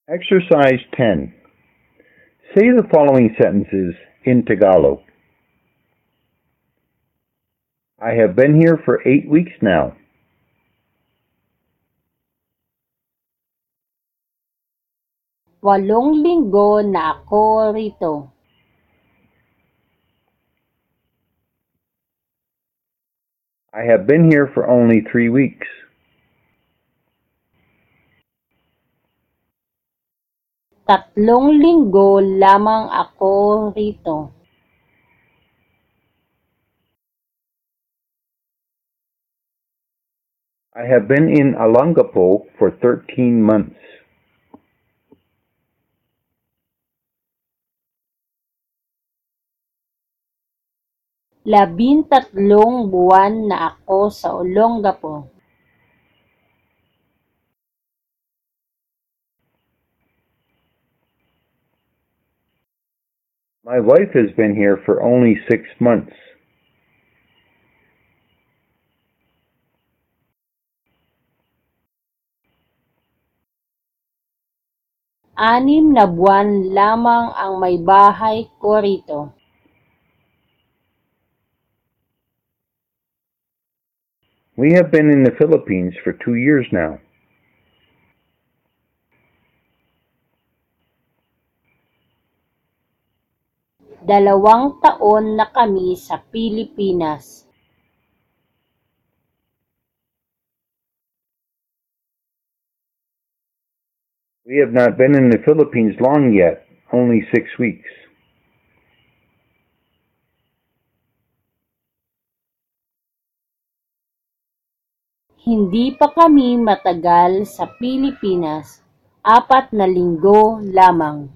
Exercise 10. Say the following sentences in Tagalog. I have been here for 8 weeks now. 8 linggo na ako rito. I have been here for only 3 weeks. 3 linggo lamang ako rito. I have been in Olongapo for 13 months. 13 buwan na ako sa Olongapo. My wife has been here for only 6 months. Anim na buwan lamang ang may bahay ko rito. We have been in the Philippines for 2 years now. Dalawang taon na kami sa Pilipinas. We have not been in the Philippines long yet, only 6 weeks. Hindi pa kami matagal sa Pilipinas, 4 na linggo lamang.